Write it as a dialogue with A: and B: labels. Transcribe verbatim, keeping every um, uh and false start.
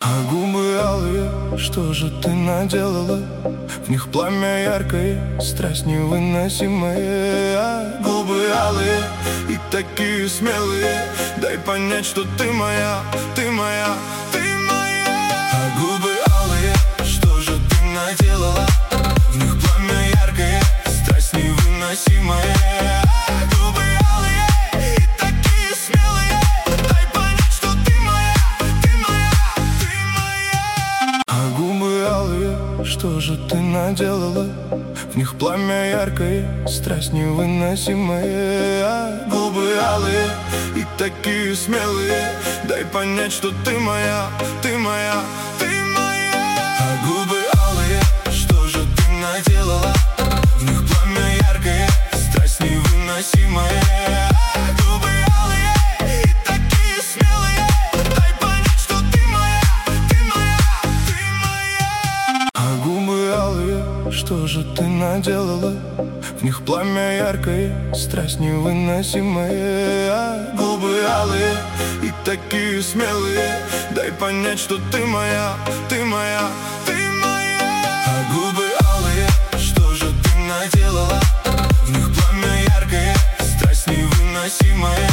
A: А губы алые, что же ты наделала? В них пламя яркое, страсть невыносимая. А губы алые и такие смелые, дай понять, что ты моя, ты моя, ты моя. А губы алые, что же ты наделала? В них пламя яркое, страсть невыносимая. А губы алые и такие смелые, дай понять, что ты моя, ты моя, ты моя. А губы алые, что же ты наделала? В них пламя яркое, страсть невыносимая. А губы алые и такие смелые, дай понять, что ты моя, ты моя, ты моя. А губы алые, что же ты наделала? В них пламя яркое, страсть невыносимая. А губы алые и такие смелые, дай понять, что ты моя, ты моя, ты моя. А губы алые, что же ты наделала? В них пламя яркое, страсть невыносимая. А губы алые и такие смелые, дай понять, что ты моя, ты моя, ты моя. А губы алые, что же ты наделала? В них пламя яркое, страсть невыносимая.